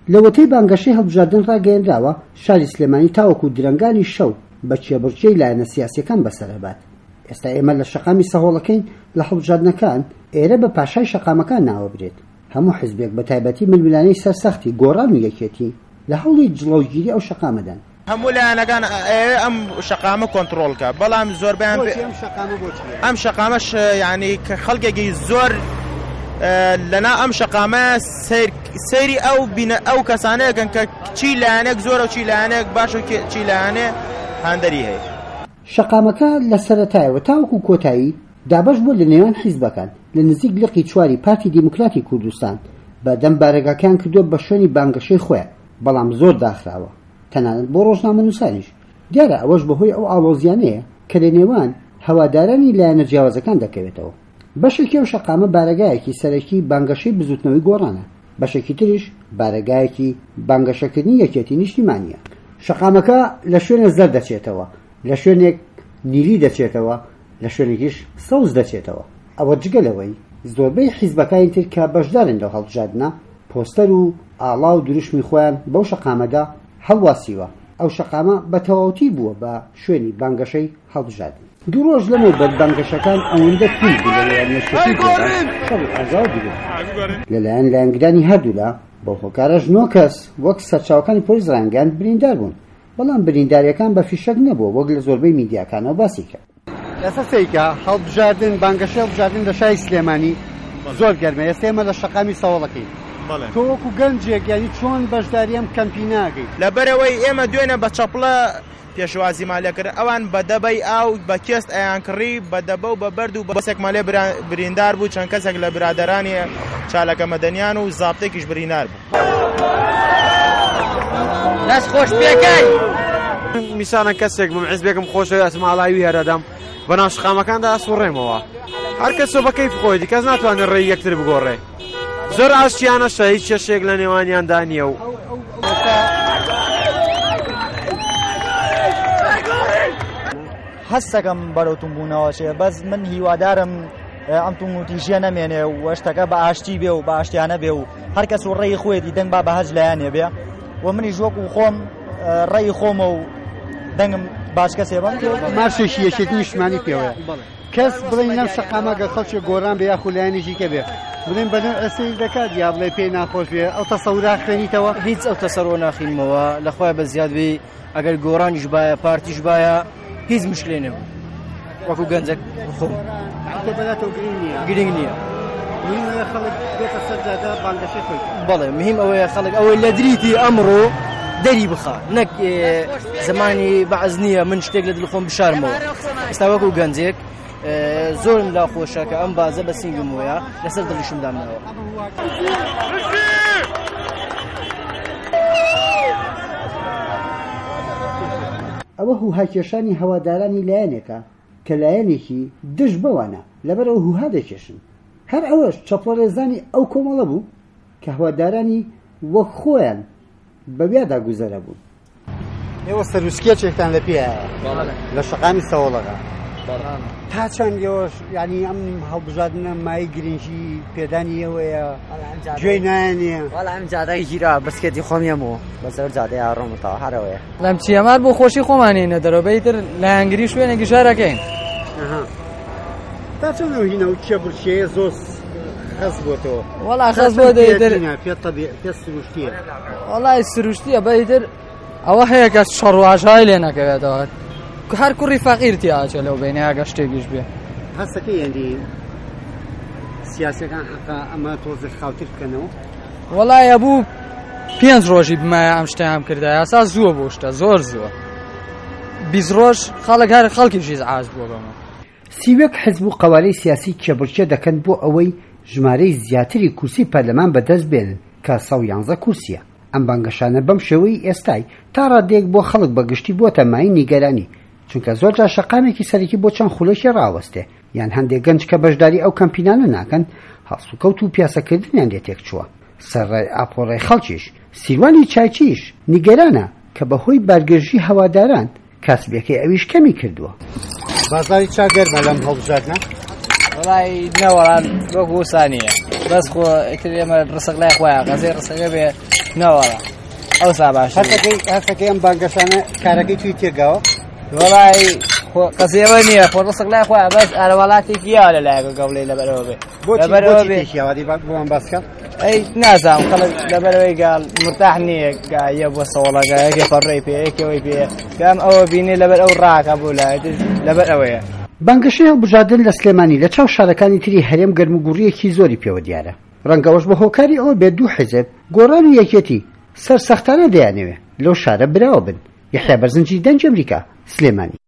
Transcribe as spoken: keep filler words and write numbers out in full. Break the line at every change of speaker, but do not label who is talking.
لە وەتەی بانگەشەی هەڵبژاردن ڕاگەیەنراوە شاری سلێمانی تاوەکو درەنگانی شەو بە چێبڕچێی لایەنە سیاسیەکان بەسەرهەبات. ئێستا ئێمە لە شەقامی سەهۆڵەکەین لە هەڵبژاردنەکان ئێرە بە پاشای شەقامەکان ناوە برێت. هەموو حزبێک بە تایبەتی ململانەی سەرسەختی گۆڕان و یەکێتی لە هەوڵی جڵەوگیری ئەو شەقامەدان.
هەموو لایەنەکان ئەم شەقامە کۆنتڕۆڵکە، بەڵام زۆربیان ئەم شەقامەش یعنی کە خەڵکێکی زۆر لەنا ئەم شەقامە سەیری ئەو بینە ئەو کەسانەیەکەن کە چی لایەنێک زۆرە و چی لایەنێک باش و چی لایەنێ هەندەری هەیە.
شەقامەکە لە سەرەتایەوە تاوەکو کۆتایی دابەش بووە لە نێوان حیزبەکان لە نزیک لقی چواری پارتی دیموکراتی کوردستان بەدەم بارەگاکان کردووە بە شوێنی بانگەشەی خۆیان، بەڵام زۆر داخراوە تەنانەت بۆ ڕۆژنامەنووسانیش. دیارە ئەوەش بەهۆی ئەو ئاڵۆزیانەیە کە لە نێوان هەوادارانی لایەنە جیاوازەکان دەکەوێتەوە. بەشێکی ئەو شەقامە بارەگایەکی سەرەکی بانگەشەی بزوتنەوەی گۆڕانە، بەشێکی تریش بارەگایەکی بانگەشەکردنی یەکێتی نیشتیمانیە. شەقامەکە لە شوێنە زەر دەچێتەوە، لە شوێنێک نیلی دەچێتەوە، لە شوێنێکیش سەوز دەچێتەوە. ئەوە جگە لەوەی زۆربەی حیزبەکانی تر کە بەشدارن لەو هەڵبژاردنە پۆستەر و ئاڵا و دروشمی خۆیان بەو شەقامەدا هەڵواسیوە. ئەو شەقامە بە تەواوەتی بووە بە شوێنی بانگەشەی هەڵبژاردن. دوو ڕۆژ لەمەوە بەر بانگەشەکان ئەوەندە توی بوو لەلایەن نەشتی گۆڕان شەڕ و ئازار بوو لەلایەن لایەنگرانی هەردوولا. بەو هۆکارەش نۆ کەس وەک سەرچاوەکانی پۆلیس ڕانگەاند بریندار بوون، بەڵام برینداریەکان بە فیشەک نەبووە وەک لە زۆربەی میدیاکانەوە باسی کرد.
ئێستا سەیکە هەڵبژاردن بانگەشەی هەڵبژاردن لە شای سلێمانی زۆر گەرمە. ئێستا ئێمە لە شەقامی سەوڵەکەی تۆ وەکو گەنجێک یانی چۆن بەشداری ئەم کەمپیناگەی
لەبەرەوەی ئێمە دوێنە بە چەپڵە پێشوازیمان لێکرد. ئەوان بە دەبەی ئاو بە کێست ئەیان کڕی بە دەبە و بە بەرد و بەسێکمان لێ بریندار بوو. چەند کەسێک لە برادەرانی چالەکە مەدەنیان و زابطێکیش بریندار بوو.
دەست خۆش پێکەی
میسانە کەسێک بم حیزبێکم خۆشەوی ئەسماڵاوی هەرەدەم بەناو شەقامەکاندا ئەسوڕێمەوە. هەر کەس سۆبەکەی بخۆیتی کەس ناتوانێت ڕێی یەکتر بگۆڕێ. زۆر ئاشتیانەشە هیچ کێشێک لە نێوانیاندا نییە و
هەستەکەم بەرەوتون بوونەوەچێ. بەس من هیوادارم ئەم توموتیژیە نەمێنێ و وەشتەکە بە ئاشتی بێ و بە ئاشتیانە بێ و هەر کەس و ڕێی خۆیەتی دەنگ با بەهەج لایەنێ بێ و منیش وەکو خۆم ڕێی خۆمە و دەنگم باش کەسێ بم
مارشێکی یەکێتی نیشتیمانی پێوەیە. کەس بڵین لەم شەقامەگە خەڵکی گۆڕان بێ یاخو لایەنێکی کە بێ بڵێن بەنەو ئەسەی دەکات یا بڵێ پێی ناخۆش بێ ئەو تەسەورا خوێنیتەوە.
هیچ ئەو تەسەڕۆ ناخینمەوە لەخوای بە زیاد بێ ئەگەر گۆڕانیش باە پارتیش باە هیچ مشکلێ نەبوو. وەکو گەنجەک خۆم گرنگ نییە. بەڵێ مهم ئەوەیە خەڵک ئەوەی لە دریتی ئەمڕۆ دەری بخە نەک زمانی بەعز نییە من شتێک لە دڵ خۆم بشارمەوە. ئێستا وەکو گەنجێک زۆرم لا خۆشە کە ئەم بازە بە سینگم وەیە لەسەر دڵیشم دامنەوە.
ئەوە هوها کێشانی هەوادارانی لایەنێکە کە لایەنێکی دژ بەوانە لەبەرەوە هوها دەکێشن. هەر ئەوەش چەپڵە ڕێزانی ئەو کۆمەڵە بوو کە هەوادارانی وەک خۆیان بەبیادا گوزەرە بوون.
ئێوە سەروسکێچێکتان لە پێیە لە شەقامی سەوڵەکە تا چەند ئێوەش ینی ئەم هەڵبژاردنە مای گرنگی پێدانی ئێوەیە گوێی نایەنێ؟
وەڵا ئەم جادای گیرا بەسکێتی خۆمیەمەوە بەسەر جادەی ئاڕۆمەتەوە هەرەوەیە.
لەم چیەمار بۆ خۆشی خۆمانینە دەرەوەی تر لایەنگری شوێنێکی شارەکەین.
تا چەند هینە و کێبڕچێیە زۆر خەس بۆتەوە.
وەڵا خەس بۆ دەیتر
پێ سروشتیە.
وەڵای سروشتیە بەیتر ئەوە هەیە کە شەڕواژای لێ نەکەوێتەوە هەر کوڕی فەقیرتی ئاچە لەو بینێ ئاگە شتێکیش بێ.
هەستەکەی هەندی سیاسەکان حەقا ئەمە تۆزە خاوتر بکەنەوە؟
وەڵایە بوو پێنج ڕۆژی بمایە ئەم شتیان کردە یاسا زووە بۆ شتە زۆر زووە. بیست ڕۆژ خەڵک هەر خەڵکیشیز ئاز بووە بەمە.
سیوەک حزب و قەوارەی سیاسی کێبڕچێ دەکەن بۆ ئەوەی ژمارەی زیاتری کورسی پەرلەمان بەدەست بێنن کە سەد و یانزە کورسیە. ئەم بانگەشانە بەم شێوەی ئێستای تا ڕادێک بۆ خەڵک بەگشتی بۆتە مای نیگەرانی، چونکە زۆرجار شەقامێکی سەرەکی بۆ چەند خولەکی ڕاوەستێ یان هەندێک گەنج کە بەشداری ئەو کەمپینانە ناکەن هەڵسوکەوت و پیاسەکردنیان لێ تێک چووە. سەرڕای ئاپۆڕەی خەڵکیش سیروانی چایچیش نیگەرانە کە بەهۆی بارگەژی هەواداران کاسبیەکەی ئەویش کەمی کردووە.
بازاری چا گەرمە لەم هەڵبژاردنە؟
وەڵای نەوەڵان وەکو سانیە بەس خۆ ئەتر ئێمە ڕسەق لای خۆیان غەزەی ڕسەکە بێ
نەوەڵە ئەو سا باش
هەستەکەی ئەم بانگەشانە کارەکەی توی تێگاوە
وڵای قەزیەوە نییە خۆ ڕستق لای خۆیان بەس ئارە وڵاتێکی یاوە لەلایەکە گەڵەی لەبەرەوە بێ
بۆچی تێشیاوادی بۆم باسکە
ئەی نازانم خەڵک لەبەرەوەی گاڵ مرتاح نییە گایە بۆ سەوڵەکە یەکێ فەڕێی پێ یەکەوەی پێ گام ئەوە بینێ لەبەر ئەو ڕاکە بۆ لای لەبەر ئەوەیە
بانگەشەی هەڵبژاردن لە سلێمانی لە چاو شارەکانی تری هەرێم گەرموگوڕیەکی زۆری پێوە دیارە ڕەنگەوەش بە هۆکاری ئەوە بێت دوو حیزب گۆڕان و یەکێتی سەرسەختانە دەیانەوێ لەو شارە براوە بن یحیا بەرزنجی دەنج ئەمریکا سلێمانی.